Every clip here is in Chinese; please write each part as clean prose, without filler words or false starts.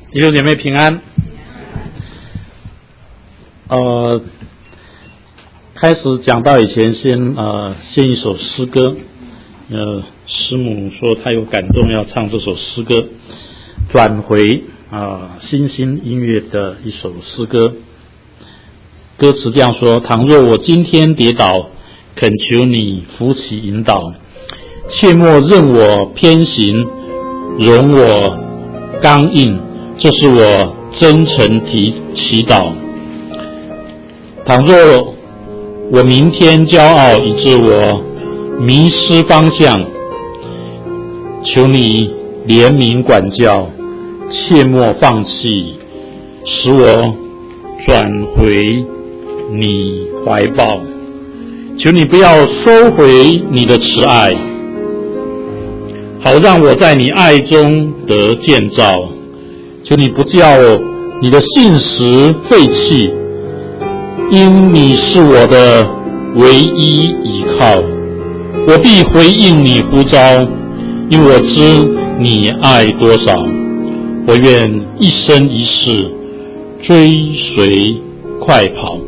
弟兄姐妹平安。开始讲到以前先一首诗歌。师母说她有感动要唱这首诗歌，转回新兴音乐的一首诗歌。歌词这样说：倘若我今天跌倒，恳求你扶起引导，切莫任我偏行，容我刚硬，这是我真诚祈祷。倘若我明天骄傲以致我迷失方向，求你怜悯管教，切莫放弃，使我转回你怀抱。求你不要收回你的慈爱，好让我在你爱中得建造。求你不叫你的信实废弃，因你是我的唯一依靠。我必回应你呼召，因我知你爱多少。我愿一生一世追随快跑。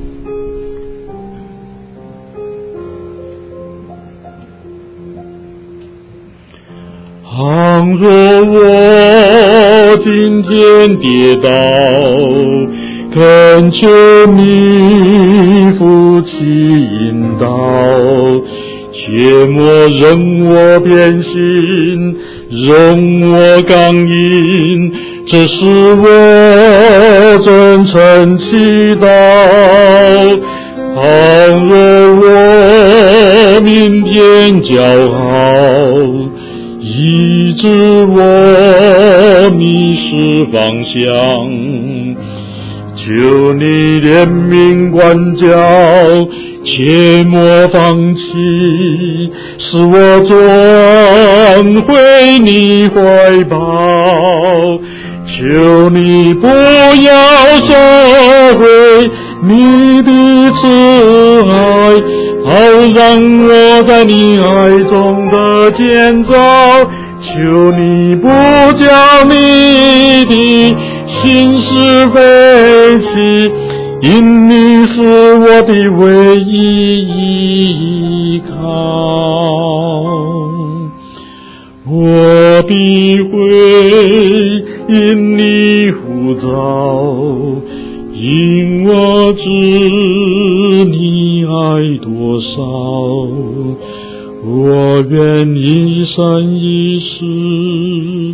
倘若我今天跌倒，恳求你扶起引导，切莫任我偏行，容我刚硬，这是我真诚祈祷。倘若我明天骄傲，以致我迷失方向，求你怜悯管教，切莫放弃，使我转回你怀抱。求你不要收回你的慈爱，好让我在你爱中的建造。求你不叫你的心事废弃，因你是我的唯一依靠。我必会因你呼召，因我知你爱多少。我愿一生一世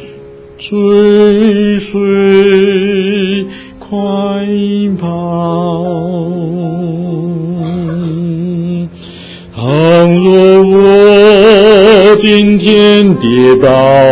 追随快跑。倘若我今天跌倒，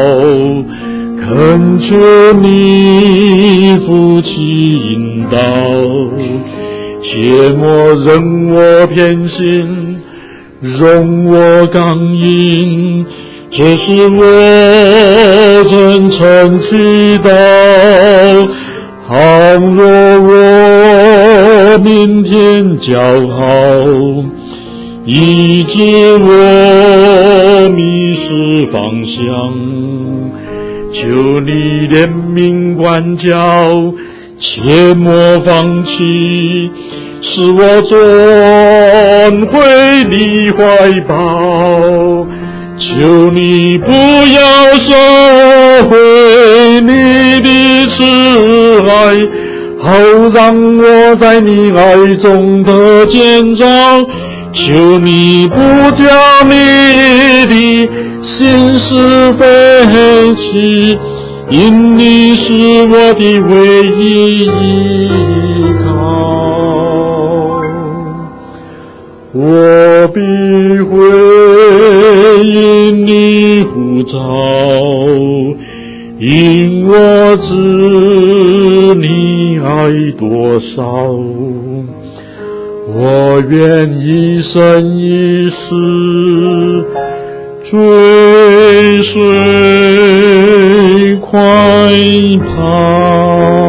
恳求你扶起引导，切莫任我偏行，容我刚硬，这是我真诚祈祷。倘若我明天骄傲，以致我迷失方向，求你怜悯管教，切莫放弃，使我转回你怀抱。求你不要收回你的慈爱，好让我在你爱中的建造。求你不叫你的心事废弃，因你是我的唯一依靠。我必会因你呼召，因我知你爱多少。我愿一生一世追随快跑。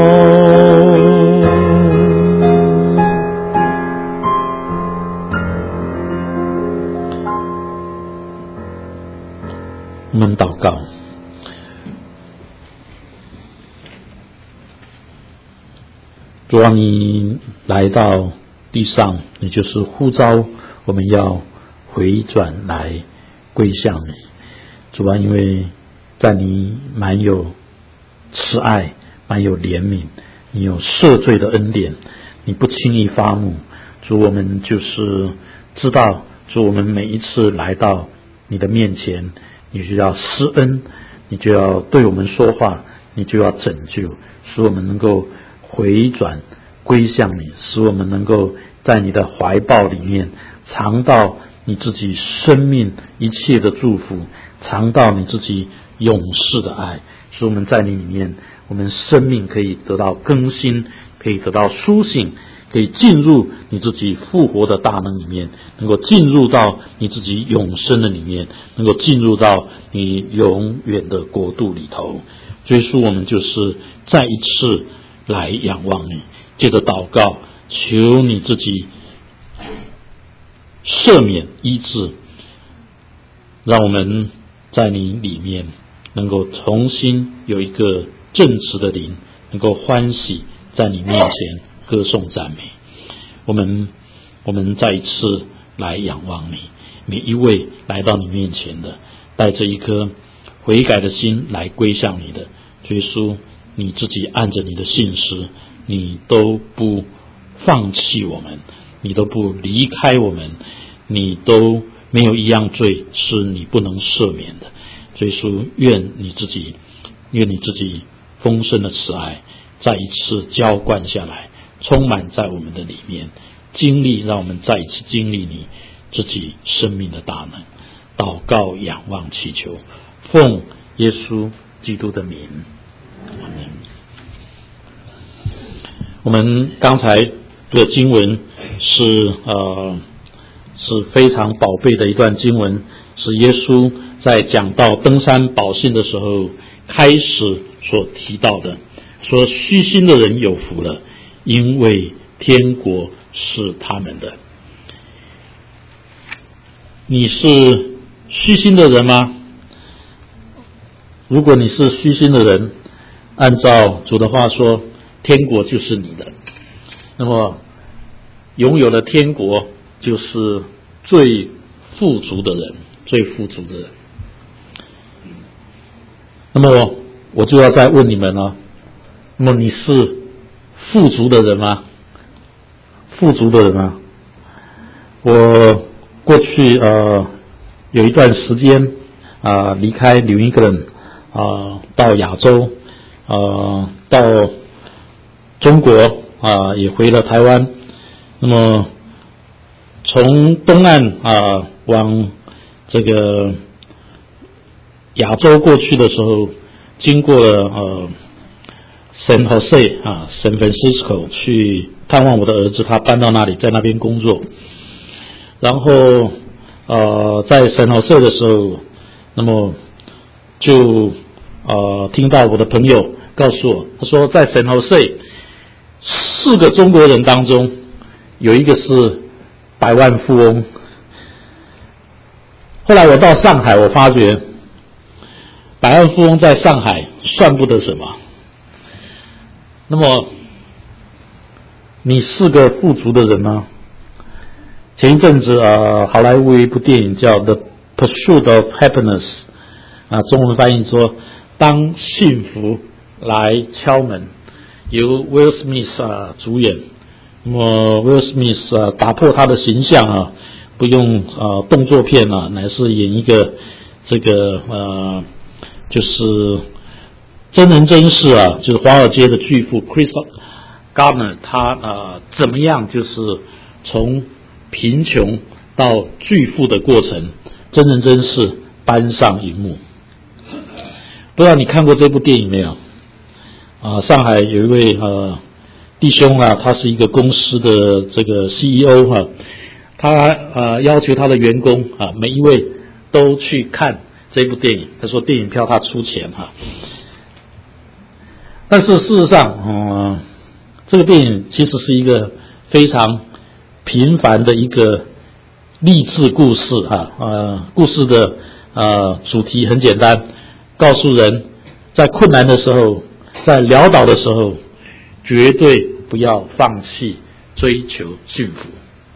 我们祷告。 主啊，你来到地上，你就是呼召我们要回转来归向你。主啊，因为在你满有慈爱，满有怜悯，你有赦罪的恩典，你不轻易发怒。主，我们就是知道，主，我们每一次来到你的面前，你就要施恩，你就要对我们说话，你就要拯救，使我们能够回转归向你，使我们能够在你的怀抱里面尝到你自己生命一切的祝福，尝到你自己永世的爱，使我们在你里面，我们生命可以得到更新，可以得到苏醒，可以进入你自己复活的大能里面，能够进入到你自己永生的里面，能够进入到你永远的国度里头。所以说我们就是再一次来仰望你，借着祷告求你自己赦免医治，让我们在你里面能够重新有一个正直的灵，能够欢喜在你面前歌颂赞美。我们再一次来仰望你，每一位来到你面前的，带着一颗悔改的心来归向你的，耶稣，你自己按着你的信实，你都不放弃我们，你都不离开我们，你都没有一样罪是你不能赦免的。耶稣，愿你自己丰盛的慈爱再一次浇灌下来，充满在我们的里面，让我们再一次经历你自己生命的大能。祷告仰望祈求，奉耶稣基督的名，阿们。我们刚才的经文是非常宝贝的一段经文，是耶稣在讲到登山宝训的时候开始所提到的，说虚心的人有福了，因为天国是他们的。你是虚心的人吗？如果你是虚心的人，按照主的话说，天国就是你的。那么拥有了天国，就是最富足的人，最富足的人。那么我就要再问你们了，那么你是富足的人吗？富足的人吗？我过去有一段时间离开New England到亚洲到中国也回了台湾。那么从东岸往这个亚洲过去的时候，经过了San Jose San Francisco 去探望我的儿子，他搬到那里，在那边工作。然后在San Jose的时候，那么就听到我的朋友告诉我，他说在San Jose 4个中国人当中有一个是百万富翁。后来我到上海，我发觉百万富翁在上海算不得什么。那么你是个富足的人吗？前一阵子好莱坞有一部电影叫《The Pursuit of Happiness》中文翻译说当幸福来敲门，由 Will Smith 主演。那么 Will Smith 打破他的形象不用动作片乃是演一个这个就是真人真事就是华尔街的巨富 Chris Gardner， 他怎么样就是从贫穷到巨富的过程，真人真事搬上荧幕。不知道你看过这部电影没有？上海有一位弟兄他是一个公司的这个 CEO 他要求他的员工每一位都去看这部电影，他说电影票他出钱但是事实上这个电影其实是一个非常平凡的一个励志故事故事的主题很简单，告诉人在困难的时候，在潦倒的时候，绝对不要放弃追求幸福。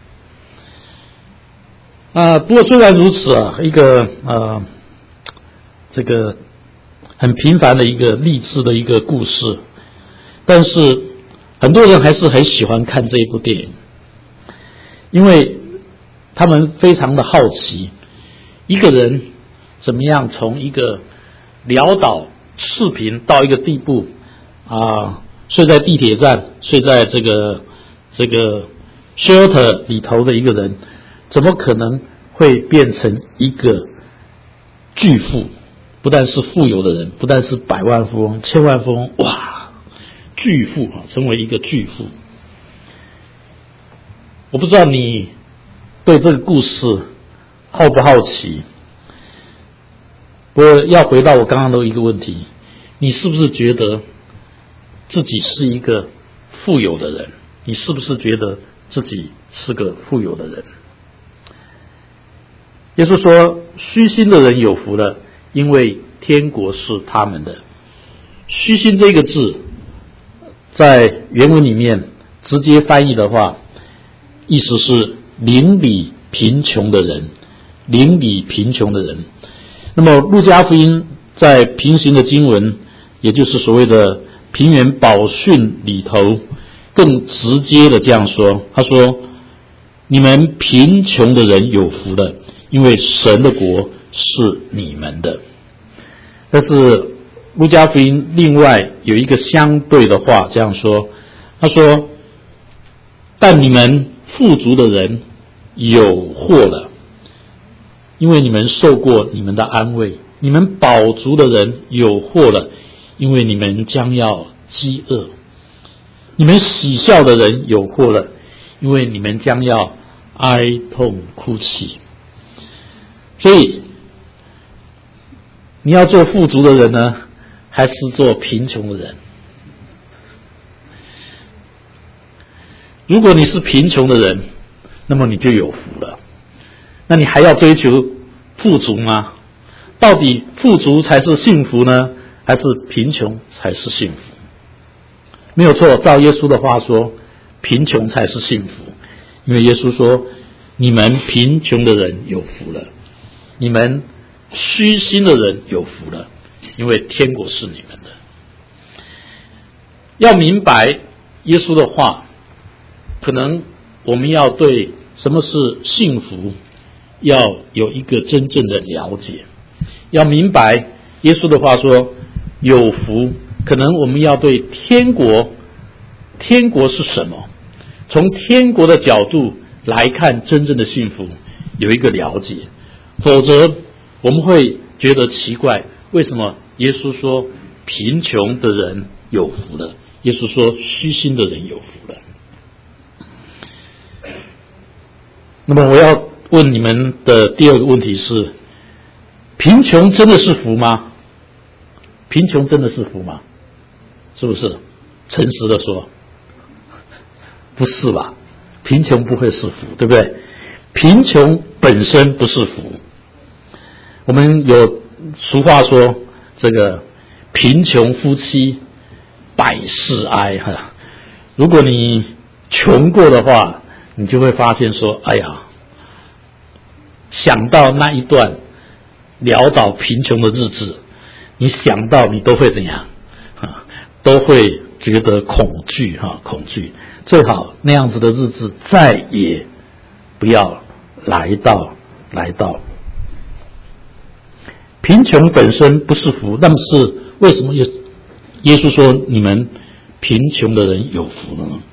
不过虽然如此一个这个很平凡的一个励志的一个故事，但是很多人还是很喜欢看这一部电影，因为他们非常的好奇，一个人怎么样从一个潦倒赤贫到一个地步睡在地铁站，睡在这个 shelter 里头的一个人，怎么可能会变成一个巨富？不但是富有的人，不但是百万富翁、千万富翁，哇，巨富成为一个巨富。我不知道你对这个故事好不好奇？我要回到我刚刚的一个问题，你是不是觉得自己是一个富有的人？你是不是觉得自己是个富有的人？耶稣说，虚心的人有福了，因为天国是他们的。虚心这个字在原文里面直接翻译的话，意思是邻里贫穷的人，邻里贫穷的人。那么路加福音在平行的经文，也就是所谓的平原宝训里头，更直接的这样说，他说，你们贫穷的人有福了，因为神的国是你们的。但是路加福音另外有一个相对的话这样说，他说，但你们富足的人有祸了，因为你们受过你们的安慰；你们饱足的人有祸了，因为你们将要饥饿；你们喜笑的人有祸了，因为你们将要哀痛哭泣。所以你要做富足的人呢，还是做贫穷的人？如果你是贫穷的人，那么你就有福了。那你还要追求富足吗？到底富足才是幸福呢，还是贫穷才是幸福？没有错，照耶稣的话说，贫穷才是幸福。因为耶稣说，你们贫穷的人有福了，你们虚心的人有福了，因为天国是你们的。要明白耶稣的话，可能我们要对什么是幸福要有一个真正的了解。要明白耶稣的话说有福，可能我们要对天国是什么，从天国的角度来看真正的幸福有一个了解，否则我们会觉得奇怪，为什么耶稣说贫穷的人有福了，耶稣说虚心的人有福了。那么我要问你们的第二个问题是，贫穷真的是福吗？贫穷真的是福吗？是不是？诚实的说，不是吧？贫穷不会是福，对不对？贫穷本身不是福。我们有俗话说，这个贫穷夫妻百事哀哈。如果你穷过的话，你就会发现说，哎呀，想到那一段潦倒贫穷的日子，你想到你都会怎样都会觉得恐惧恐惧。最好那样子的日子再也不要来到。贫穷本身不是福，那么是为什么耶稣说你们贫穷的人有福了呢？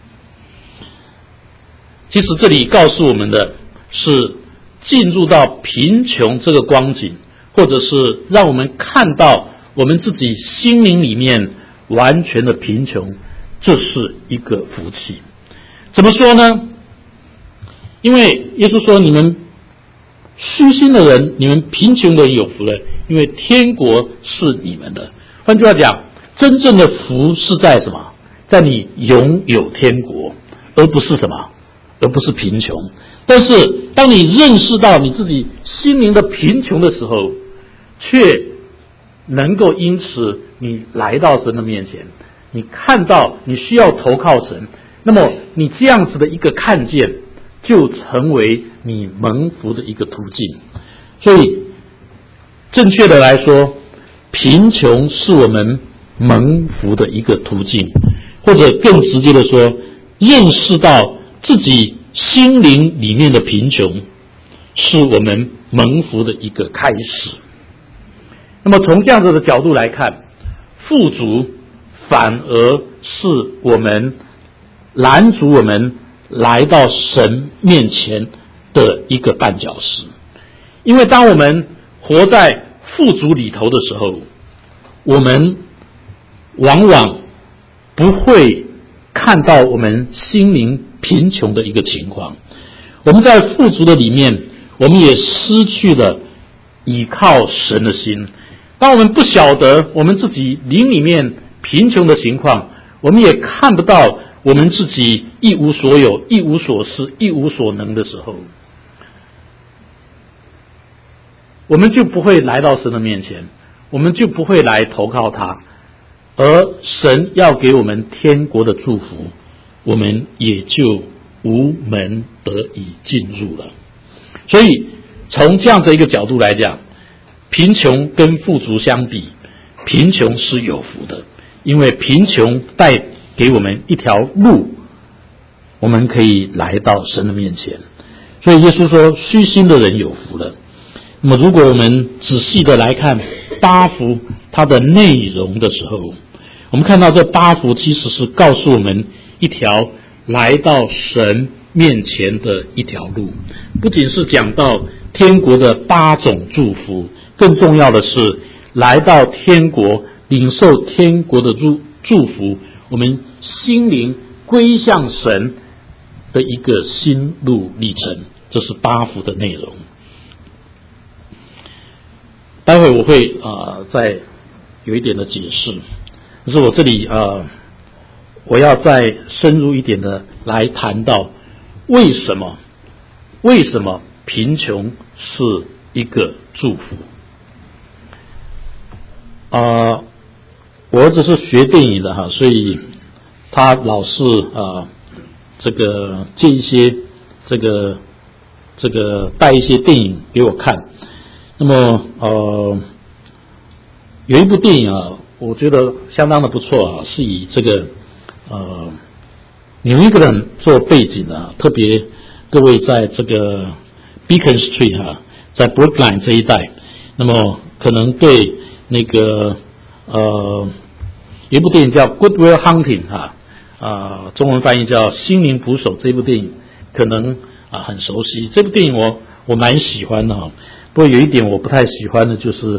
其实这里告诉我们的是，进入到贫穷这个光景，或者是让我们看到我们自己心灵里面完全的贫穷，这是一个福气。怎么说呢？因为耶稣说，你们虚心的人，你们贫穷的人有福了，因为天国是你们的。换句话讲，真正的福是在什么？在你拥有天国，而不是什么？而不是贫穷。但是当你认识到你自己心灵的贫穷的时候，却能够因此你来到神的面前，你看到你需要投靠神， 那么你这样子的一个看见，就成为你蒙福的一个途径。所以正确的来说，贫穷是我们蒙福的一个途径，或者更直接的说，认识到自己心灵里面的贫穷是我们蒙福的一个开始。那么从这样子的角度来看，富足反而是我们拦阻我们来到神面前的一个绊脚石。因为当我们活在富足里头的时候，我们往往不会看到我们心灵贫穷的一个情况。我们在富足的里面，我们也失去了倚靠神的心。当我们不晓得我们自己灵里面贫穷的情况，我们也看不到我们自己一无所有、一无所失、一无所能的时候，我们就不会来到神的面前，我们就不会来投靠他，而神要给我们天国的祝福，我们也就无门得以进入了。所以从这样的一个角度来讲，贫穷跟富足相比，贫穷是有福的，因为贫穷带给我们一条路，我们可以来到神的面前。所以耶稣说，虚心的人有福了。那么如果我们仔细的来看八福它的内容的时候，我们看到这八福其实是告诉我们一条来到神面前的一条路，不仅是讲到天国的8种祝福，更重要的是来到天国领受天国的祝福，我们心灵归向神的一个心路历程，这是8福的内容。待会我会再有一点的解释，可是我这里我要再深入一点的来谈到为什么贫穷是一个祝福。我儿子是学电影的哈，所以他老是这个借一些这个带一些电影给我看。那么有一部电影我觉得相当的不错是以这个纽约人做背景的特别各位在这个 Beacon Street 在 Brookline 这一带，那么可能对那个有一部电影叫 Good Will Hunting 中文翻译叫心灵捕手，这部电影可能很熟悉。这部电影我蛮喜欢的不过有一点我不太喜欢的就是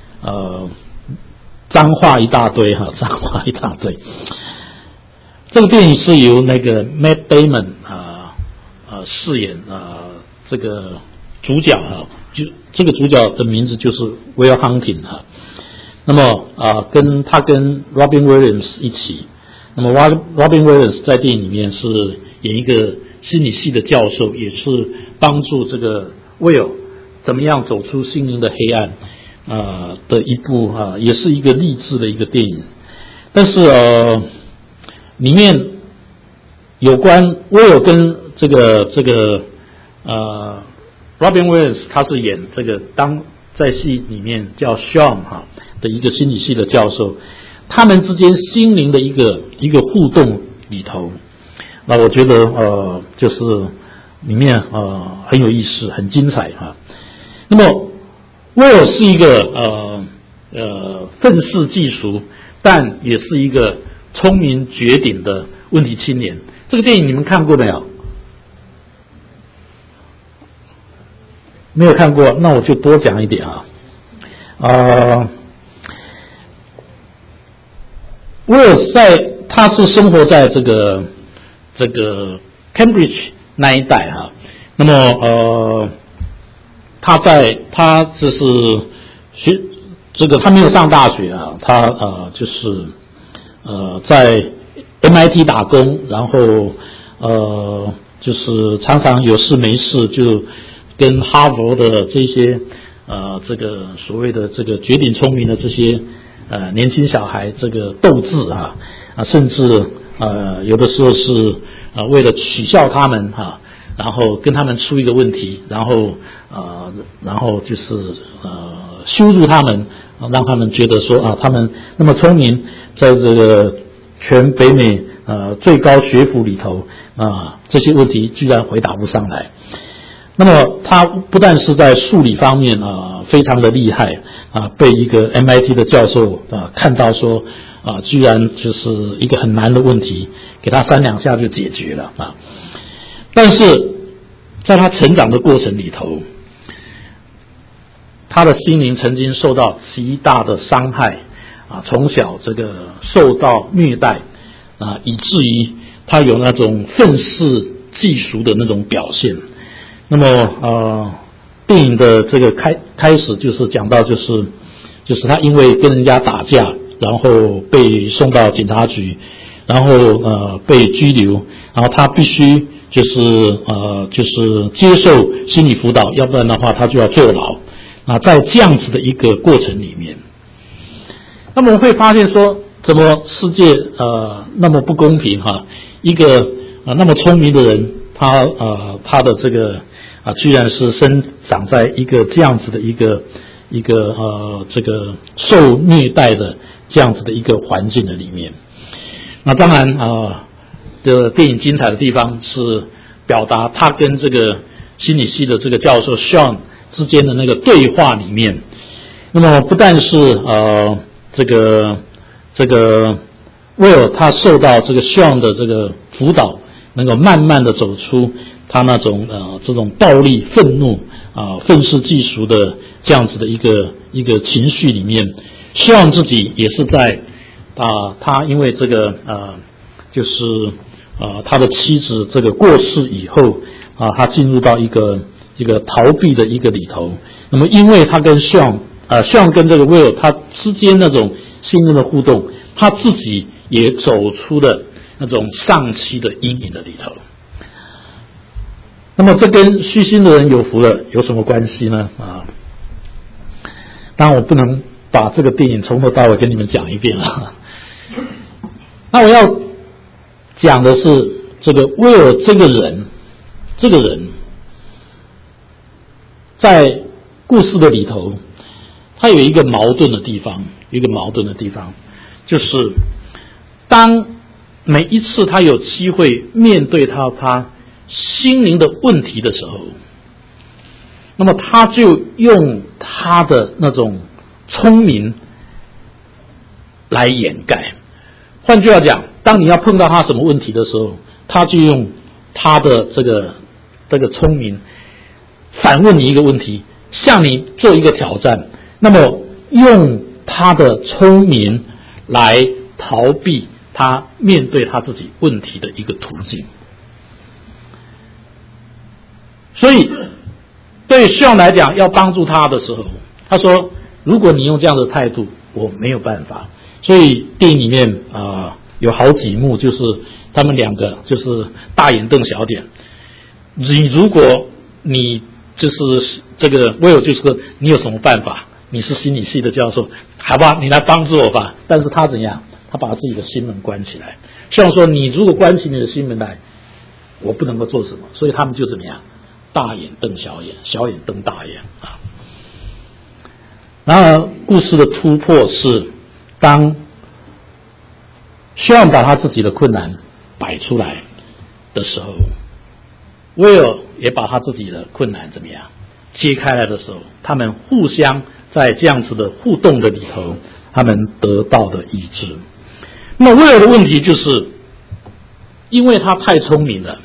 脏话一大堆脏话一大堆。这个电影是由那个 Matt Damon 饰演这个主角就这个主角的名字就是 Will Hunting 那么跟 Robin Williams 一起，那么 Robin Williams 在电影里面是演一个心理系的教授，也是帮助这个 Will 怎么样走出心灵的黑暗的一部也是一个励志的一个电影。但是里面有关 Will 跟这个Robin Williams 他是演这个当在戏里面叫 Sean 的一个心理系的教授，他们之间心灵的一个互动里头，那我觉得就是里面很有意思，很精彩那么威尔是一个愤世嫉俗，但也是一个聪明绝顶的问题青年。这个电影你们看过没有？没有看过，那我就多讲一点威尔他是生活在这个 Cambridge 那一带那么他就是他没有上大学他就是在 MIT 打工，然后就是常常有事没事就跟哈佛的这些这个所谓的这个绝顶聪明的这些年轻小孩这个斗智甚至有的时候是为了取笑他们然后跟他们出一个问题，然后就是羞辱他们，让他们觉得说他们那么聪明，在这个全北美最高学府里头这些问题居然回答不上来。那么他不但是在数理方面非常的厉害被一个 MIT 的教授看到说居然就是一个很难的问题，给他3-2下就解决了但是在他成长的过程里头，他的心灵曾经受到极大的伤害从小这个受到虐待以至于他有那种愤世嫉俗的那种表现。那么电影的这个开始就是讲到就是他因为跟人家打架，然后被送到警察局，然后被拘留，然后他必须就是接受心理辅导，要不然的话他就要坐牢在这样子的一个过程里面，那么我们会发现说，怎么世界那么不公平一个那么聪明的人，他的这个居然是生长在一个这样子的一个这个受虐待的这样子的一个环境的里面。那当然的电影精彩的地方是表达他跟这个心理系的这个教授 Sean 之间的那个对话里面。那么不但是这个Will 他受到这个 Sean 的这个辅导，能够慢慢的走出他那种这种暴力、愤怒愤世嫉俗的这样子的一个情绪里面。Sean 自己也是在他因为这个就是他的妻子这个过世以后他进入到一个逃避的一个里头。那么因为他跟Sean跟这个 Will 他之间那种信任的互动，他自己也走出了那种丧妻的阴影的里头。那么这跟虚心的人有福了有什么关系呢？当然我不能把这个电影从头到尾跟你们讲一遍了。那我要讲的是这个威尔这个人在故事的里头，他有一个矛盾的地方，就是当每一次他有机会面对他心灵的问题的时候，那么他就用他的那种聪明来掩盖。换句话讲，当你要碰到他什么问题的时候，他就用他的这个聪明反问你一个问题，向你做一个挑战，那么用他的聪明来逃避他面对他自己问题的一个途径。所以对Sean来讲，要帮助他的时候，他说如果你用这样的态度，我没有办法。所以电影里面有好几幕就是他们两个就是大眼瞪小眼。如果你就是这个Will就是说你有什么办法，你是心理系的教授，好吧，你来帮助我吧。但是他怎样，他把自己的心门关起来。Sean说你如果关起你的心门来，我不能够做什么。所以他们就怎么样，大眼瞪小眼，小眼瞪大眼然而故事的突破是，当Sean把他自己的困难摆出来的时候，威尔也把他自己的困难怎么样揭开来的时候，他们互相在这样子的互动的里头，他们得到的医治。那么威尔的问题就是，因为他太聪明了，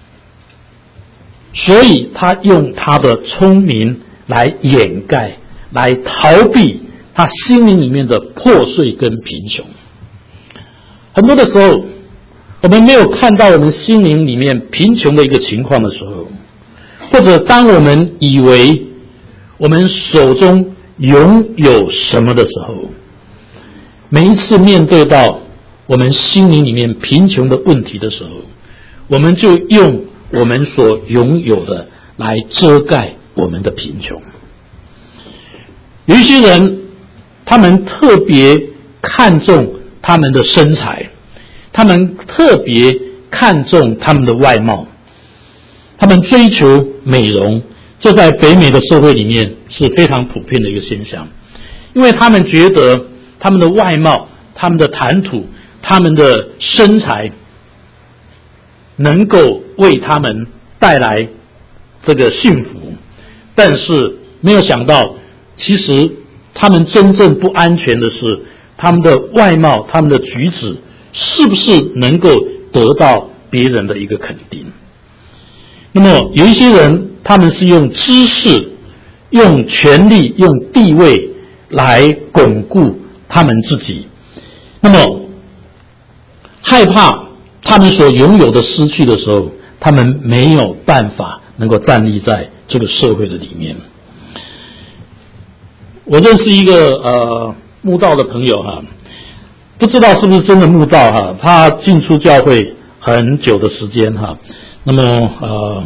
所以他用他的聪明来掩盖，来逃避他心灵里面的破碎跟贫穷。很多的时候，我们没有看到我们心灵里面贫穷的一个情况的时候，或者当我们以为我们手中拥有什么的时候，每一次面对到我们心灵里面贫穷的问题的时候，我们就用我们所拥有的来遮盖我们的贫穷。有一些人，他们特别看重他们的身材， 他们特别看重他们的外貌，他们追求美容，这在北美的社会里面是非常普遍的一个现象，因为他们觉得他们的外貌、他们的谈吐、他们的身材能够为他们带来这个幸福，但是没有想到，其实他们真正不安全的是他们的外貌、他们的举止是不是能够得到别人的一个肯定。那么有一些人，他们是用知识、用权力、用地位来巩固他们自己，那么害怕他们所拥有的失去的时候，他们没有办法能够站立在这个社会的里面。我认识一个慕道的朋友哈，不知道是不是真的慕道哈，他进出教会很久的时间哈，那么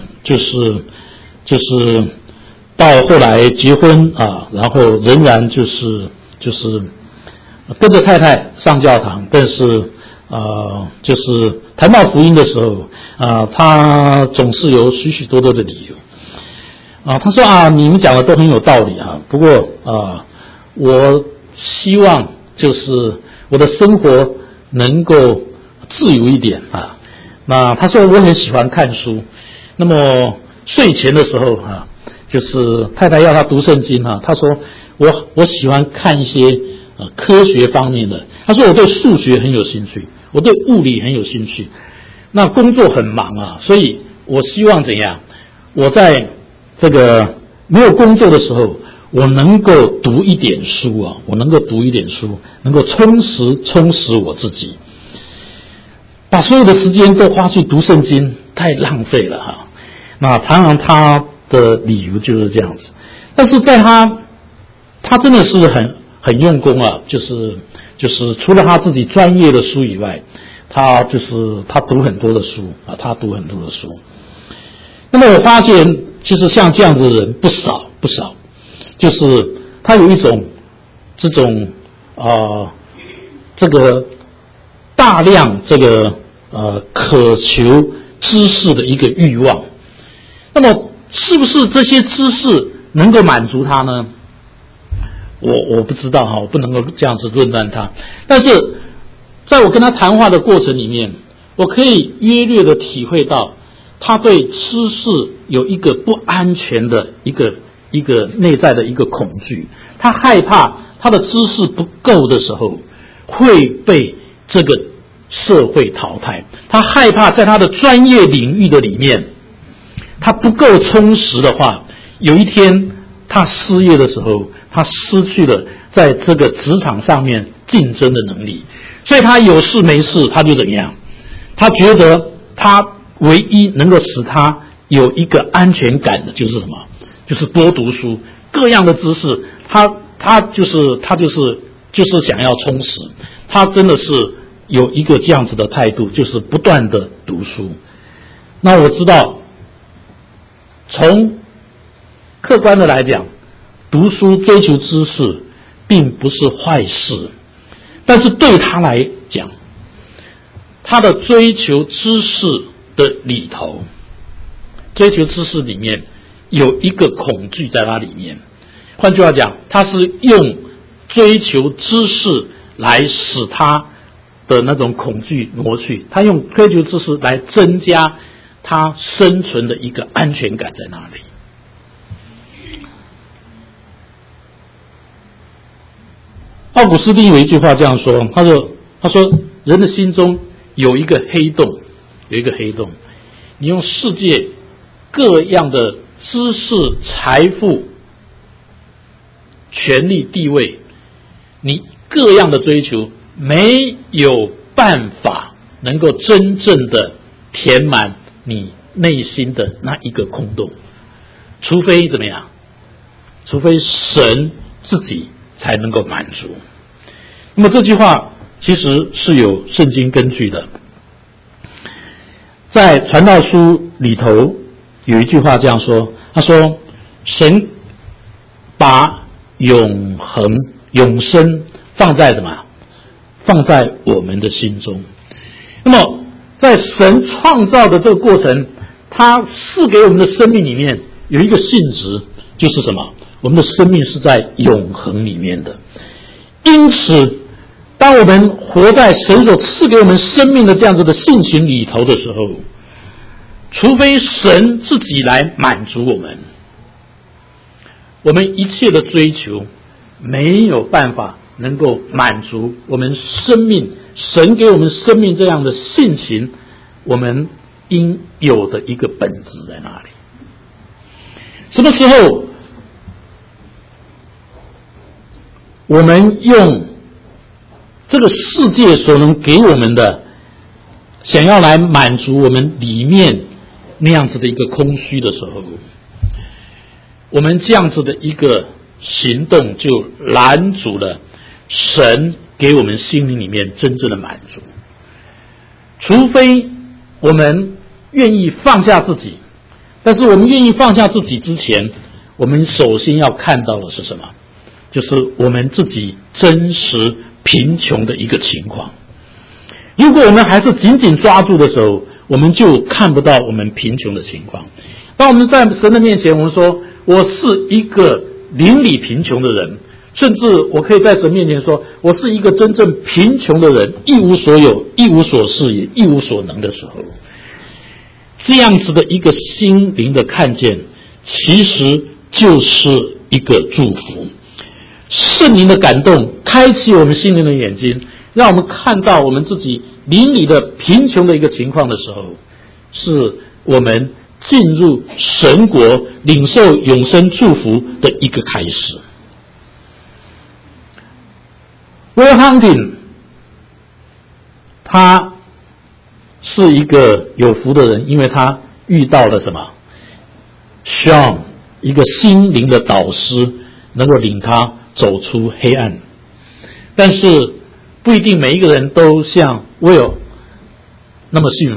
就是到后来结婚啊，然后仍然就是跟着太太上教堂，但是就是谈到福音的时候他总是有许许多多的理由他说你们讲的都很有道理不过我希望就是我的生活能够自由一点那他说我很喜欢看书，那么睡前的时候就是太太要他读圣经他说我喜欢看一些科学方面的，他说我对数学很有兴趣，我对物理很有兴趣，那工作很忙所以我希望怎样，我在这个没有工作的时候，我能够读一点书我能够读一点书，能够充实我自己。把所有的时间都花去读圣经太浪费了那常常他的理由就是这样子，但是在他真的是很用功就是除了他自己专业的书以外，他读很多的书他读很多的书。那么我发现其实像这样子的人不少，就是他有一种这种这个大量这个渴求知识的一个欲望。那么是不是这些知识能够满足他呢？我不知道我不能够这样子论断他，但是在我跟他谈话的过程里面，我可以约略的体会到他对知识有一个不安全的一个内在的一个恐惧，他害怕他的知识不够的时候会被这个社会淘汰，他害怕在他的专业领域的里面他不够充实的话，有一天他失业的时候，他失去了在这个职场上面竞争的能力，所以他有事没事他就怎样，他觉得他唯一能够使他有一个安全感的就是什么，就是多读书，各样的知识他就是想要充实，他真的是有一个这样子的态度，就是不断的读书。那我知道从客观的来讲，读书追求知识并不是坏事，但是对他来讲，他的追求知识的里头，追求知识里面有一个恐惧在他里面。换句话讲，他是用追求知识来使他的那种恐惧挪去，他用追求知识来增加他生存的一个安全感在那里。奥古斯丁有一句话这样说，他说人的心中有一个黑洞，你用世界各样的知识、财富、权力、地位，你各样的追求没有办法能够真正的填满你内心的那一个空洞，除非怎么样？除非神自己才能够满足。那么这句话其实是有圣经根据的，在传道书里头有一句话这样说，他说神把永生放在什么？放在我们的心中。 那么在神创造的这个过程，他赐给我们的生命里面有一个性质，就是什么？我们的生命是在永恒里面的。因此当我们活在神所赐给我们生命的这样子的性情里头的时候，除非神自己来满足我们，我们一切的追求没有办法能够满足我们生命，神给我们生命这样的性情，我们应有的一个本质在哪里？什么时候我们用这个世界所能给我们的，想要来满足我们里面那样子的一个空虚的时候，我们这样子的一个行动就拦阻了神给我们心灵里面真正的满足。除非我们愿意放下自己，但是我们愿意放下自己之前，我们首先要看到的是什么？就是我们自己真实贫穷的一个情况。如果我们还是紧紧抓住的时候，我们就看不到我们贫穷的情况。当我们在神的面前，我们说我是一个邻里贫穷的人，甚至我可以在神面前说我是一个真正贫穷的人，一无所有，一无所事，也一无所能的时候，这样子的一个心灵的看见，其实就是一个祝福。圣灵的感动开启我们心灵的眼睛，让我们看到我们自己邻里的贫穷的一个情况的时候，是我们进入神国领受永生祝福的一个开始。Will Hunting 他是一个有福的人，因为他遇到了什么？ Sean 一个心灵的导师，能够领他走出黑暗。但是不一定每一个人都像 Will 那么幸福，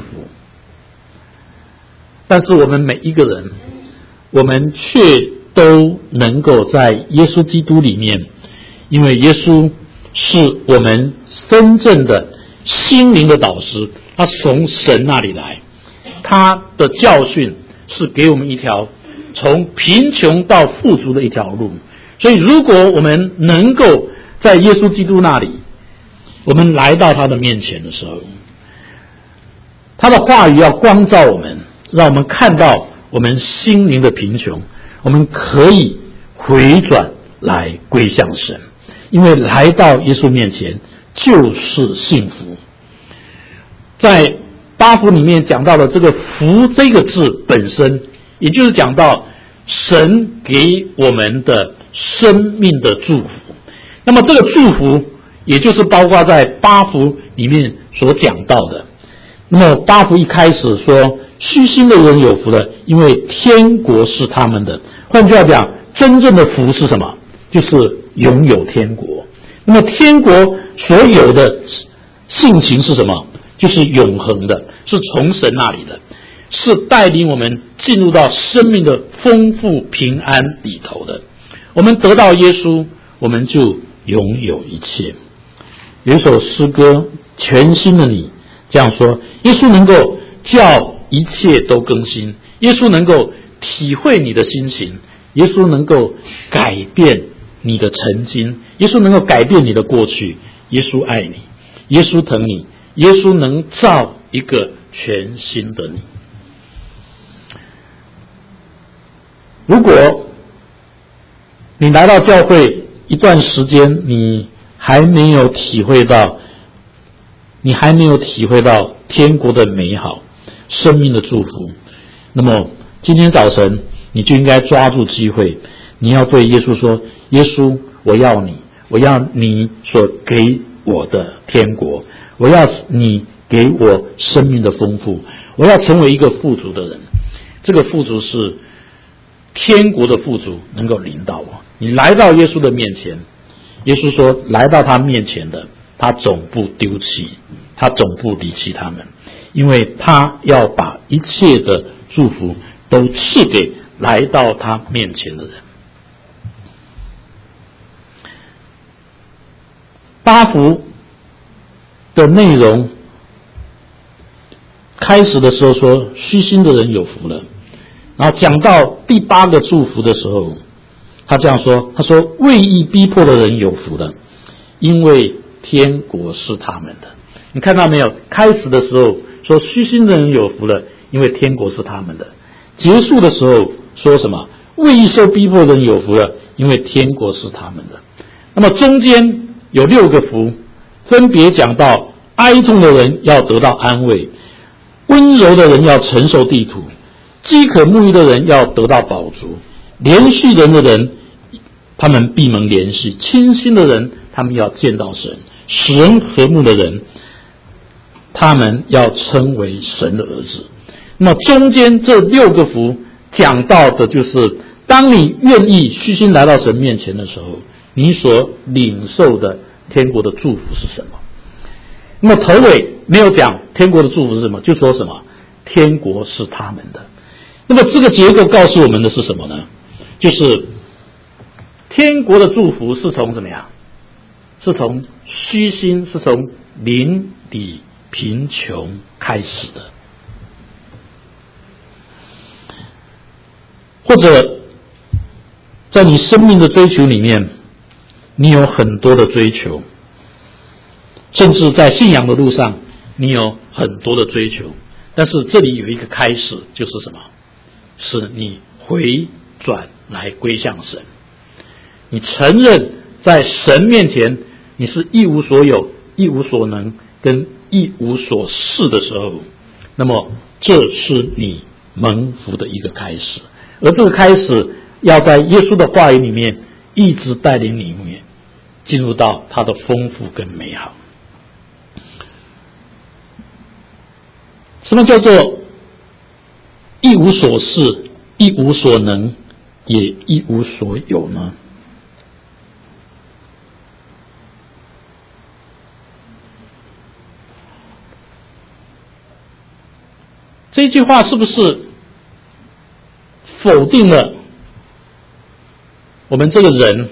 但是我们每一个人，我们却都能够在耶稣基督里面，因为耶稣是我们真正的心灵的导师，他从神那里来，他的教训是给我们一条从贫穷到富足的一条路。所以如果我们能够在耶稣基督那里，我们来到他的面前的时候，他的话语要光照我们，让我们看到我们心灵的贫穷，我们可以回转来归向神，因为来到耶稣面前就是幸福。在八福里面讲到的这个福这个字本身，也就是讲到神给我们的生命的祝福。那么这个祝福也就是包括在八福里面所讲到的。那么八福一开始说虚心的人有福了，因为天国是他们的。换句话讲，真正的福是什么？就是拥有天国。那么天国所有的性情是什么？就是永恒的，是从神那里的，是带领我们进入到生命的丰富平安里头的。我们得到耶稣，我们就拥有一切。有一首诗歌，全新的你，这样说：耶稣能够叫一切都更新，耶稣能够体会你的心情，耶稣能够改变你的曾经，耶稣能够改变你的过去。耶稣爱你，耶稣疼你，耶稣能造一个全新的你。如果你来到教会一段时间，你还没有体会到天国的美好，生命的祝福，那么今天早晨你就应该抓住机会，你要对耶稣说：耶稣，我要你，我要你所给我的天国，我要你给我生命的丰富，我要成为一个富足的人。这个富足是天国的富足能够领导我。你来到耶稣的面前，耶稣说来到他面前的，他总不丢弃，他总不离弃他们，因为他要把一切的祝福都赐给来到他面前的人。八福的内容开始的时候说虚心的人有福了，然后讲到第8个祝福的时候，他这样说，他说为义逼迫的人有福了，因为天国是他们的。你看到没有？开始的时候说虚心的人有福了，因为天国是他们的。结束的时候说什么？为义受逼迫的人有福了，因为天国是他们的。那么中间有6个福，分别讲到哀痛的人要得到安慰，温柔的人要承受地土，饥渴沐浴的人要得到饱足，连续人的人他们闭门连续，清心的人他们要见到神，使人和睦的人他们要称为神的儿子。那么中间这6个福讲到的就是当你愿意虚心来到神面前的时候，你所领受的天国的祝福是什么。那么头尾没有讲天国的祝福是什么，就说什么天国是他们的。那么这个结构告诉我们的是什么呢？就是天国的祝福是从怎么样？是从虚心，是从邻里贫穷开始的。或者在你生命的追求里面，你有很多的追求，甚至在信仰的路上你有很多的追求，但是这里有一个开始，就是什么？是你回转来归向神，你承认在神面前你是一无所有、一无所能跟一无所事的时候，那么这是你蒙福的一个开始。而这个开始要在耶稣的话语里面一直带领你进入到他的丰富跟美好。什么叫做一无所事、一无所能也一无所有呢？这句话是不是否定了我们这个人？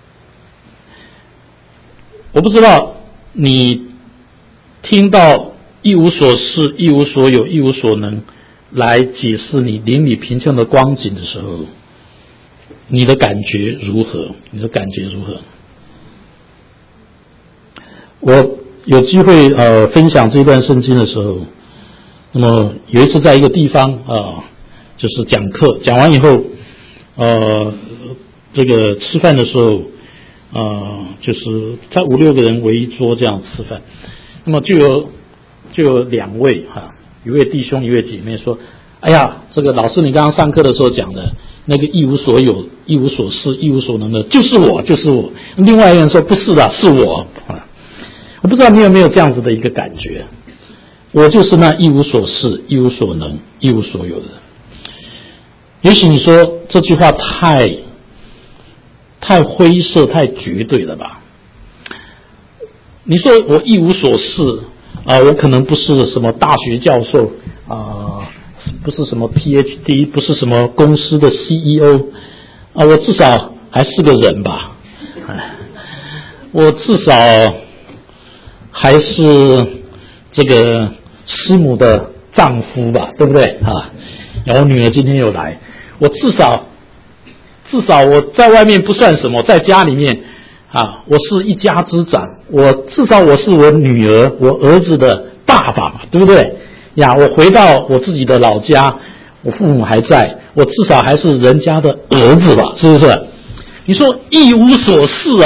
我不知道你听到一无所事、一无所有、一无所能来解释你邻里贫穷的光景的时候，你的感觉如何？你的感觉如何？我有机会分享这段圣经的时候，那么有一次在一个地方就是讲课，讲完以后这个吃饭的时候就是在5、6个人围一桌这样吃饭，那么就有2位一位弟兄一位姐妹说，哎呀，这个老师你刚刚上课的时候讲的那个一无所有、一无所事、一无所能的就是我。另外一个人说不是的，是我。我不知道你有没有这样子的一个感觉，我就是那一无所事、一无所能、一无所有的人。也许你说这句话太灰色、太绝对了吧？你说我一无所事我可能不是什么大学教授不是什么 PhD， 不是什么公司的 CEO我至少还是个人吧，我至少还是这个师母的丈夫吧，对不对然后女儿今天又来，我至少我在外面不算什么，在家里面我是一家之长，至少我是我女儿、我儿子的爸爸嘛，对不对呀？我回到我自己的老家，我父母还在，我至少还是人家的儿子吧，是不是？你说一无所事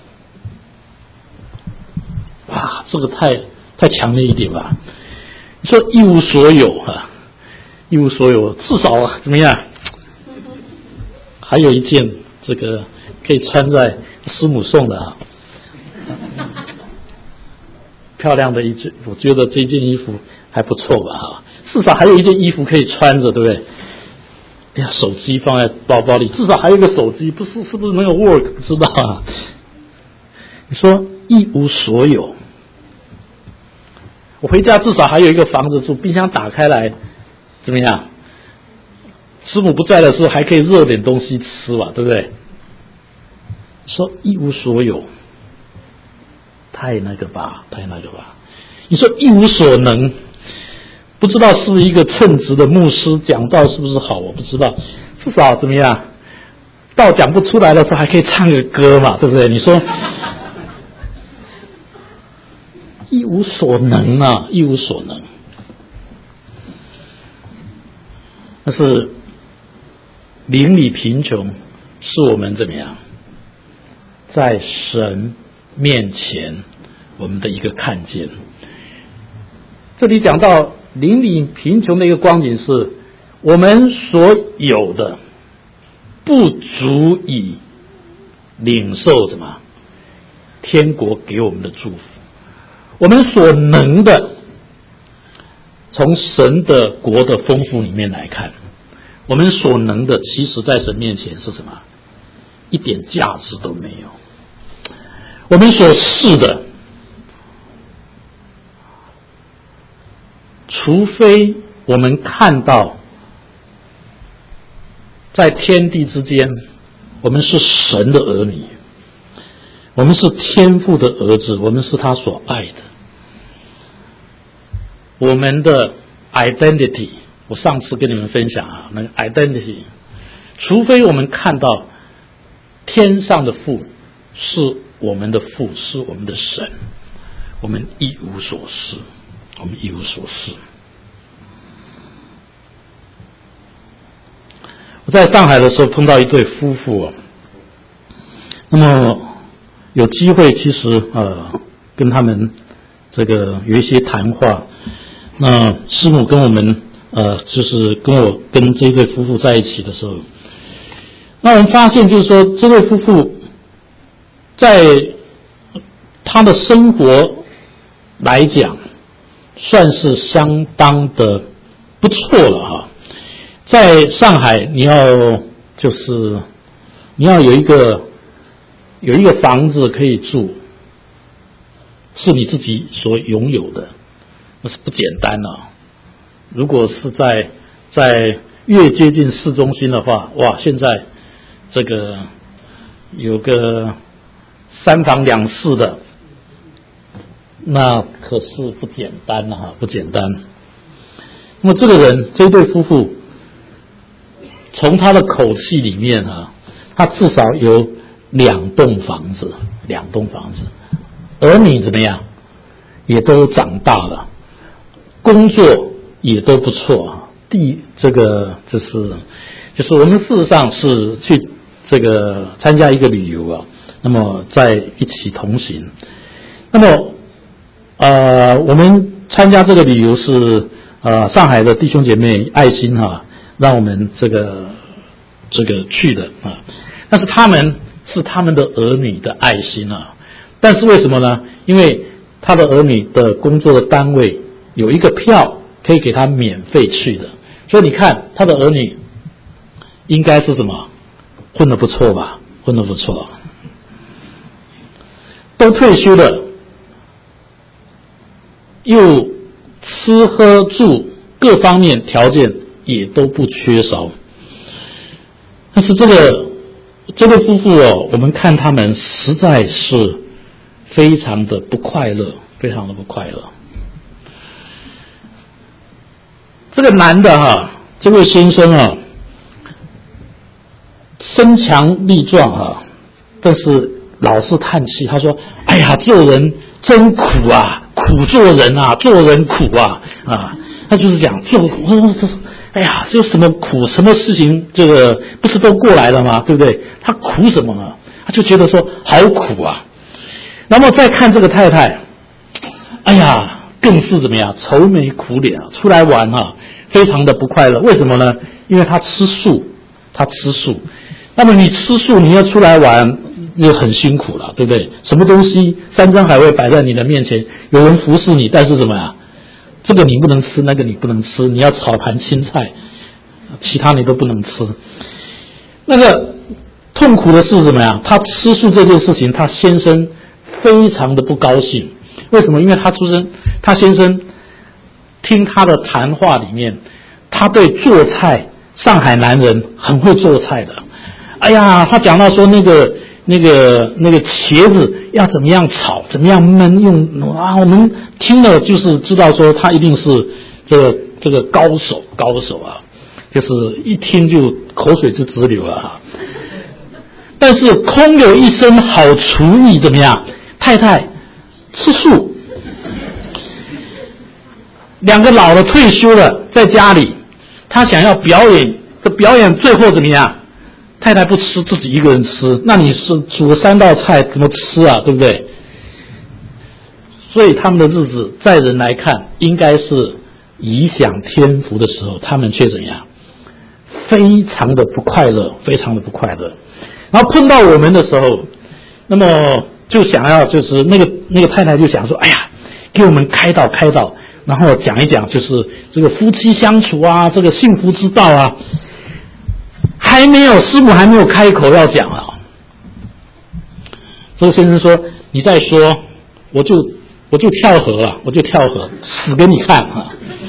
这个太强烈一点吧？你说一无所有一无所有，至少怎么样？还有一件这个可以穿在师母送的漂亮的一件，我觉得这件衣服还不错吧至少还有一件衣服可以穿着，对不对？哎呀，手机放在包包里，至少还有一个手机，是不是能有 work？ 不知道你说一无所有，我回家至少还有一个房子住，冰箱打开来怎么样？师母不在的时候还可以热点东西吃吧，对不对？说一无所有，太那个吧。你说一无所能， 不知道是不是一个称职的牧师，讲道是不是好，我不知道，至少怎么样，道讲不出来的时候还可以唱个歌嘛，对不对？你说一无所能啊，一无所能。但是邻里贫穷是我们怎么样在神面前我们的一个看见。这里讲到邻里贫穷的一个光景是，我们所有的不足以领受什么天国给我们的祝福，我们所能的从神的国的丰富里面来看，我们所能的其实在神面前是什么？一点价值都没有。我们所是的，除非我们看到在天地之间我们是神的儿女，我们是天父的儿子，我们是他所爱的，我们的 identity， 我上次跟你们分享啊，那个 identity， 除非我们看到天上的父是我们的父，是我们的神，我们一无所事，我们一无所事。我在上海的时候碰到一对夫妇啊，那么有机会其实跟他们这个有一些谈话。那师母跟我们就是跟这对夫妇在一起的时候，那我们发现就是说这对夫妇在他的生活来讲算是相当的不错了哈。在上海你要有一个房子可以住，是你自己所拥有的，那是不简单啊。如果是在越接近市中心的话，哇，现在这个有个3房2室的，那可是不简单啊，不简单。那么这对夫妇从他的口气里面他至少有2栋房子，儿女怎么样也都长大了，工作也都不错。这个就是我们事实上是去这个参加一个旅游啊，那么在一起同行。那么我们参加这个旅游是上海的弟兄姐妹爱心让我们这个去的但是他们是他们的儿女的爱心但是为什么呢？因为他的儿女的工作的单位有一个票可以给他免费去的，所以你看他的儿女应该是什么？混得不错吧？混得不错，都退休了，又吃喝住各方面条件也都不缺少。但是这对夫妇我们看他们实在是非常的不快乐，非常的不快乐。这个男的这位先生身强力壮但是老是叹气，他说：“哎呀，做人真苦啊，苦做人啊，做人苦啊。”他就是讲哎呀，这有什么苦？什么事情这个不是都过来了吗？对不对？他苦什么呢？他就觉得说好苦啊。那么再看这个太太，哎呀，更是怎么样？愁眉苦脸出来玩非常的不快乐。为什么呢？因为他吃素。那么你吃素，你要出来玩也很辛苦了，对不对？什么东西山珍海味摆在你的面前，有人服侍你，但是什么呀？这个你不能吃，那个你不能吃，你要炒盘青菜，其他你都不能吃。那个痛苦的是什么呀？他吃素这件事情，他先生非常的不高兴。为什么？因为他先生听他的谈话里面，他对做菜，上海男人很会做菜的。哎呀，他讲到说那个茄子要怎么样炒，怎么样焖，我们听了就是知道说他一定是这个这个高手啊，就是一听就口水就直流啊。但是空有一身好厨艺怎么样？太太吃素，两个老了退休了，在家里，他想要表演，这表演最后怎么样？太太不吃，自己一个人吃，那你是煮了3道菜怎么吃啊？对不对？所以他们的日子在人来看应该是颐享天福的时候，他们却怎样？非常的不快乐，非常的不快乐。然后碰到我们的时候，那么就想要就是那个太太就想说，哎呀，给我们开导，然后讲一讲就是这个夫妻相处啊，这个幸福之道啊。师母还没有开口要讲啊。这个先生说，你再说我就跳河了，死给你看啊。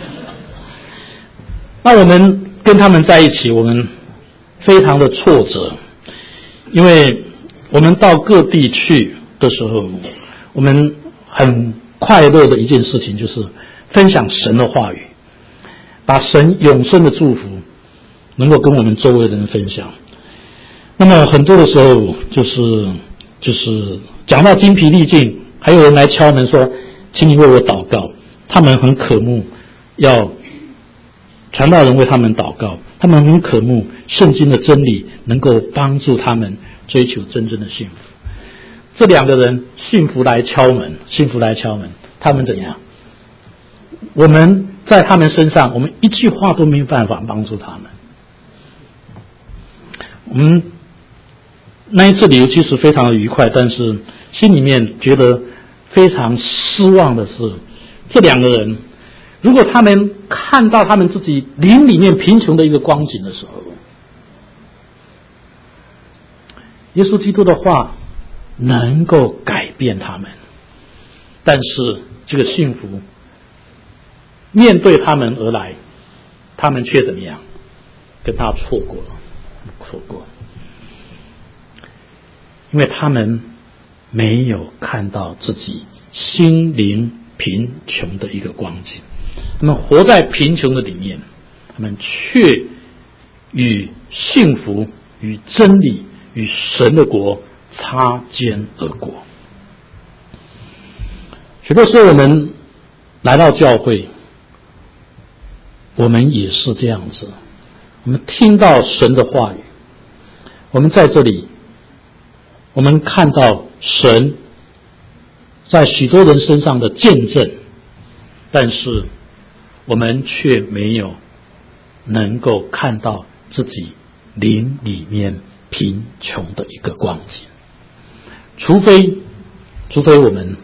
那我们跟他们在一起，我们非常的挫折，因为我们到各地去的时候，我们很快乐的一件事情就是分享神的话语，把神永生的祝福能够跟我们周围的人分享。那么很多的时候就是讲到精疲力尽，还有人来敲门说，请你为我祷告。他们很渴慕要传道人为他们祷告，他们很渴慕圣经的真理能够帮助他们追求真正的幸福。这两个人幸福来敲门，他们怎样？我们在他们身上，我们一句话都没有办法帮助他们。我们那一次旅游其实非常的愉快，但是心里面觉得非常失望的是，这两个人如果他们看到他们自己灵里面贫穷的一个光景的时候，耶稣基督的话能够改变他们，但是这个幸福面对他们而来，他们却怎么样？跟他错过了。因为他们没有看到自己心灵贫穷的一个光景，他们活在贫穷的里面，他们却与幸福、与真理、与神的国擦肩而过。许多时候我们来到教会，我们也是这样子，我们听到神的话语，我们在这里，我们看到神在许多人身上的见证，但是我们却没有能够看到自己灵里面贫穷的一个光景。除非我们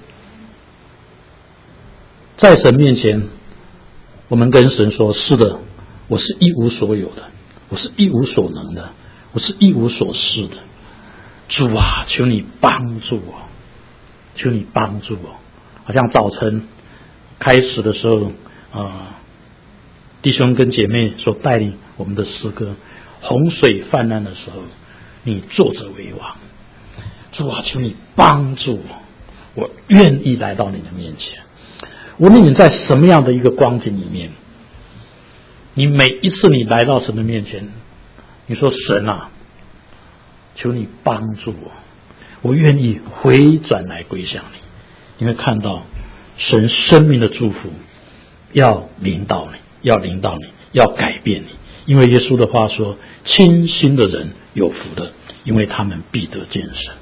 在神面前，我们跟神说，是的，我是一无所有的，我是一无所能的，我是一无所事的。主啊，求你帮助我，求你帮助我。好像早晨开始的时候弟兄跟姐妹所带领我们的诗歌，洪水泛滥的时候，你坐着为王。主啊，求你帮助我，我愿意来到你的面前。无论你在什么样的一个光景里面，你每一次你来到神的面前，你说神啊，求你帮助我愿意回转来归向你。你会看到神生命的祝福要临到你，要改变你。因为耶稣的话说，清心的人有福的，因为他们必得见神。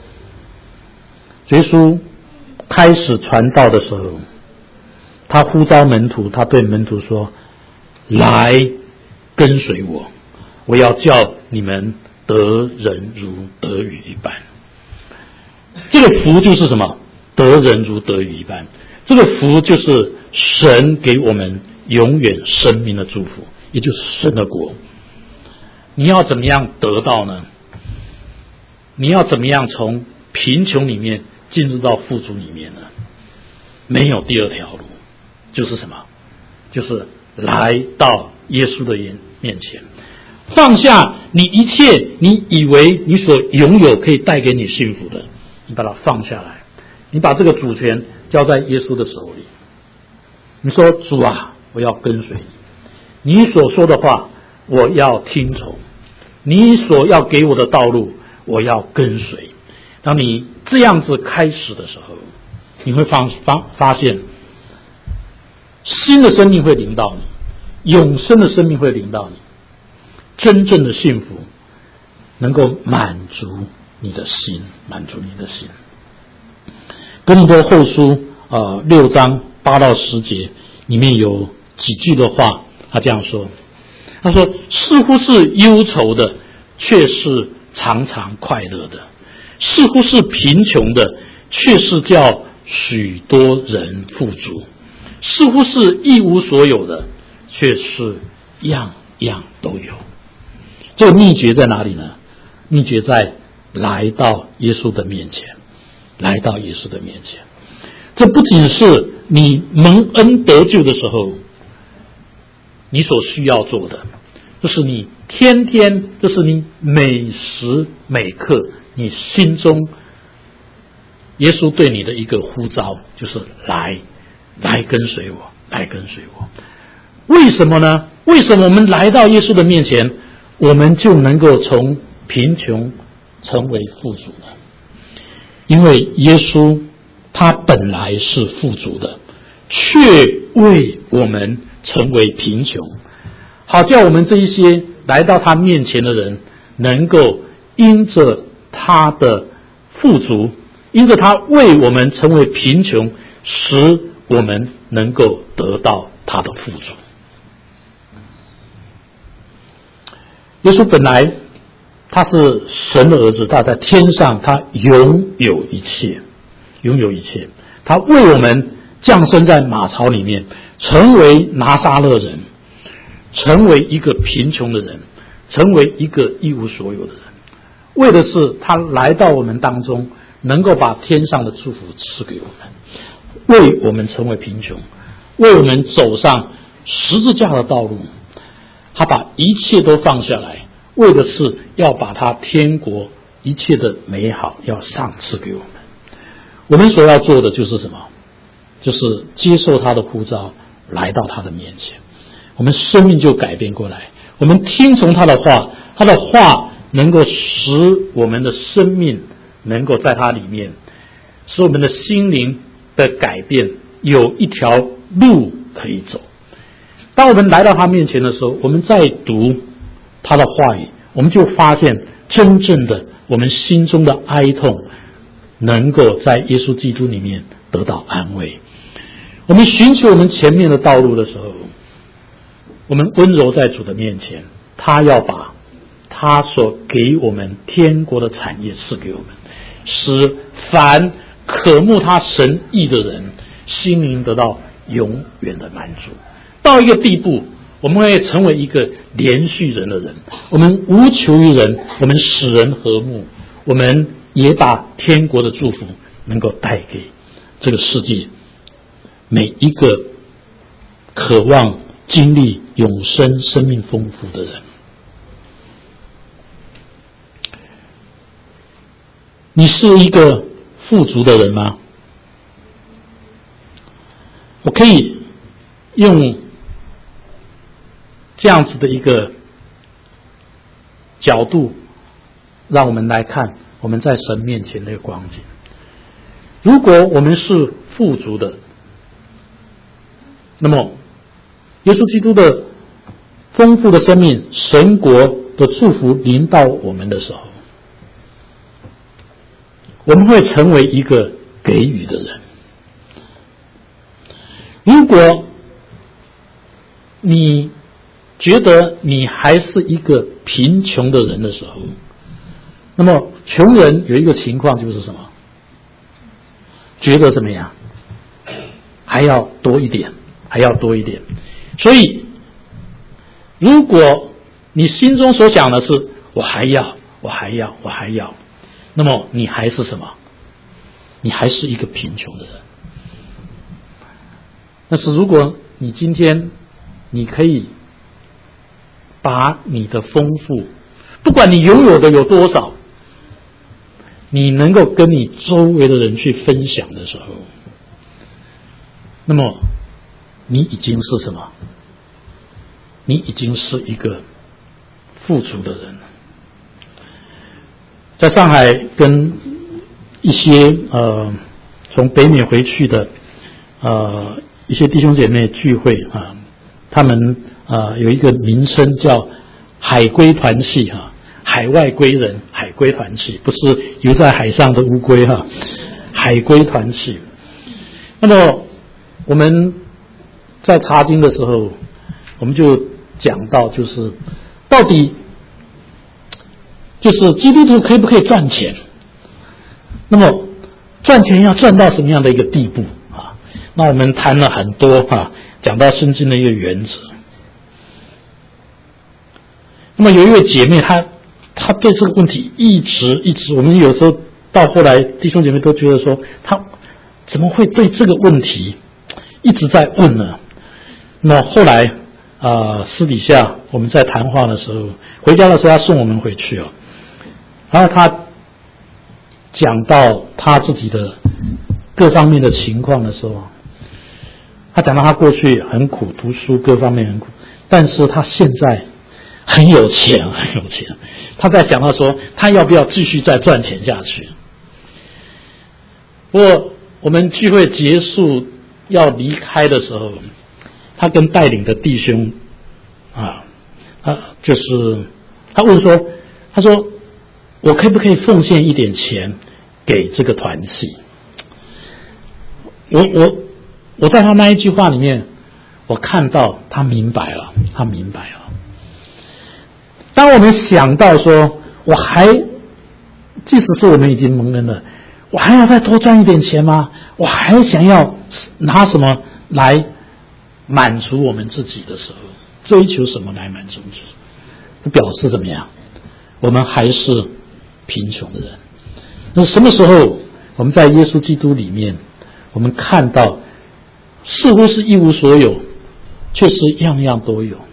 耶稣开始传道的时候，他呼召门徒，他对门徒说，来跟随我，我要叫你们得人如得鱼一般。这个福就是什么？得人如得鱼一般。这个福就是神给我们永远生命的祝福，也就是神的国。你要怎么样得到呢？你要怎么样从贫穷里面进入到富足里面呢？没有第二条路，就是什么？就是来到耶稣的面前，放下你一切你以为你所拥有可以带给你幸福的，你把它放下来，你把这个主权交在耶稣的手里。你说，主啊，我要跟随你， 你所说的话我要听从，你所要给我的道路我要跟随。当你这样子开始的时候，你会发现新的生命会临到你，永生的生命会临到你，真正的幸福能够满足你的心，满足你的心。哥林多后书6章8到10节里面有几句的话，他这样说，他说似乎是忧愁的，却是常常快乐的；似乎是贫穷的，却是叫许多人富足；似乎是一无所有的，却是样样都有。这个秘诀在哪里呢？秘诀在来到耶稣的面前，来到耶稣的面前。这不仅是你蒙恩得救的时候你所需要做的，这是你天天，这是你每时每刻你心中耶稣对你的一个呼召，就是来跟随我，来跟随我。为什么呢？为什么我们来到耶稣的面前，我们就能够从贫穷成为富足呢？因为耶稣他本来是富足的，却为我们成为贫穷，好叫我们这一些来到他面前的人能够因着他的富足，因着他为我们成为贫穷，使我们能够得到他的富足。耶稣本来他是神的儿子，他在天上他拥有一切，拥有一切。他为我们降生在马槽里面，成为拿撒勒人，成为一个贫穷的人，成为一个一无所有的人，为的是他来到我们当中，能够把天上的祝福赐给我们，为我们成为贫穷，为我们走上十字架的道路。他把一切都放下来，为的是要把他天国一切的美好要赏赐给我们。我们所要做的就是什么？就是接受他的呼召，来到他的面前，我们生命就改变过来。我们听从他的话，他的话能够使我们的生命能够在他里面，使我们的心灵的改变有一条路可以走。当我们来到他面前的时候，我们在读他的话语，我们就发现真正的我们心中的哀痛能够在耶稣基督里面得到安慰。我们寻求我们前面的道路的时候，我们温柔在主的面前，他要把他所给我们天国的产业赐给我们，使凡渴慕他神意的人心灵得到永远的满足。到一个地步，我们会成为一个连续人的人，我们无求于人，我们使人和睦，我们也把天国的祝福能够带给这个世界每一个渴望经历永生生命丰富的人。你是一个富足的人吗？我可以用这样子的一个角度让我们来看我们在神面前的光景。如果我们是富足的，那么耶稣基督的丰富的生命，神国的祝福临到我们的时候，我们会成为一个给予的人。如果你觉得你还是一个贫穷的人的时候，那么穷人有一个情况就是什么？觉得怎么样？还要多一点，还要多一点。所以如果你心中所想的是我还要，那么你还是什么？你还是一个贫穷的人。但是如果你今天你可以把你的丰富，不管你拥有的有多少，你能够跟你周围的人去分享的时候，那么你已经是什么？ 你已经是一个富足的人了。在上海跟一些从北美回去的一些弟兄姐妹聚会啊，他们有一个名称叫海归团契哈，海外归人海归团契，不是游在海上的乌龟哈，海归团契。那么我们在查经的时候，我们就讲到，就是到底就是基督徒可以不可以赚钱？那么赚钱要赚到什么样的一个地步啊？那我们谈了很多啊，讲到圣经的一个原则。那么有一位姐妹，她对这个问题一直，我们有时候到后来弟兄姐妹都觉得说，她怎么会对这个问题一直在问呢？那后来私底下我们在谈话的时候，回家的时候他送我们回去哦，然后他讲到他自己的各方面的情况的时候，他讲到他过去很苦，读书各方面很苦，但是他现在很有钱。他在讲到说他要不要继续再赚钱下去。不过我们聚会结束要离开的时候，他跟带领的弟兄就是他问说，他说我可不可以奉献一点钱给这个团契？我在他那一句话里面，我看到他明白了。当我们想到说，即使是我们已经蒙恩了，我还要再多赚一点钱吗？我还想要拿什么来满足我们自己的时候，追求什么来满足自己？这表示怎么样？我们还是贫穷的人。那什么时候我们在耶稣基督里面，我们看到似乎是一无所有，却是样样都有；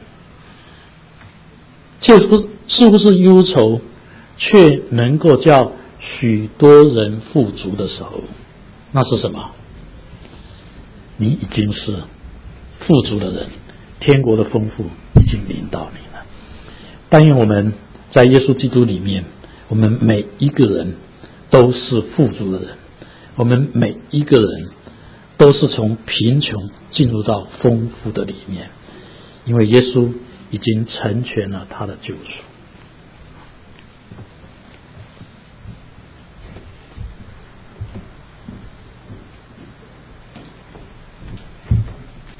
似乎是忧愁，却能够叫许多人富足的时候，那是什么？你已经是富足的人，天国的丰富已经临到你了。但愿我们在耶稣基督里面，我们每一个人都是富足的人，我们每一个人都是从贫穷进入到丰富的里面，因为耶稣已经成全了他的救赎。